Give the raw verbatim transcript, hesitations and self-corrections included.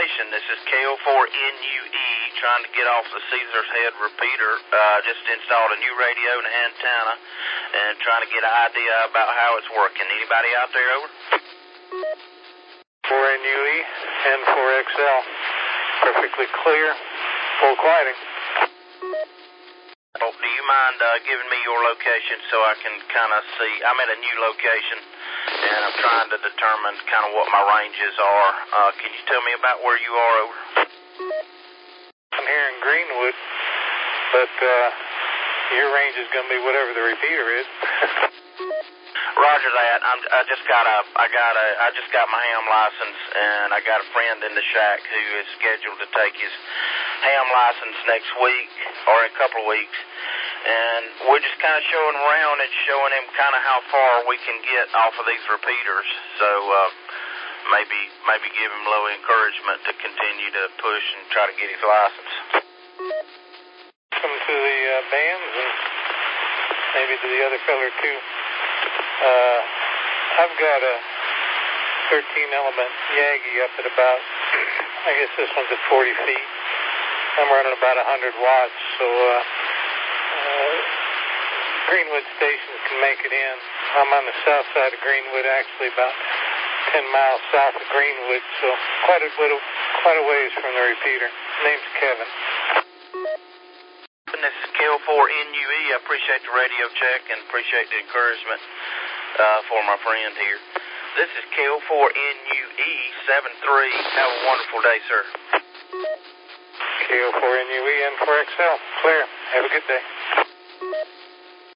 location. This is K O four N U E, trying to get off the Caesar's Head repeater. Uh, just installed a new radio and antenna, and trying to get an idea about how it's working. Anybody out there, over? four N U E, N four X L. Perfectly clear, full quieting. Oh, do you mind uh, giving me your location so I can kind of see? I'm at a new location, and I'm trying to determine kind of what my ranges are. Uh, can you tell me about where you are, over? I'm here in Greenwood, but uh, your range is going to be whatever the repeater is. Roger that. I'm, I just got a, I got a, I just got my ham license, and I got a friend in the shack who is scheduled to take his ham license next week or in a couple of weeks, and we're just kind of showing him around and showing him kind of how far we can get off of these repeaters. So uh, maybe, maybe give him a little encouragement to continue to push and try to get his license. Come to the uh, bands and maybe to the other feller too. Uh, I've got a thirteen element Yagi up at about, I guess this one's at forty feet. I'm running about one hundred watts, so uh, uh, Greenwood stations can make it in. I'm on the south side of Greenwood, actually about ten miles south of Greenwood, so quite a little, quite a ways from the repeater. Name's Kevin. This is K O four N U E. I appreciate the radio check and appreciate the encouragement uh, for my friend here. This is K O four N U E seven three. Have a wonderful day, sir. K O four N U E, N four X L. Clear. Have a good day.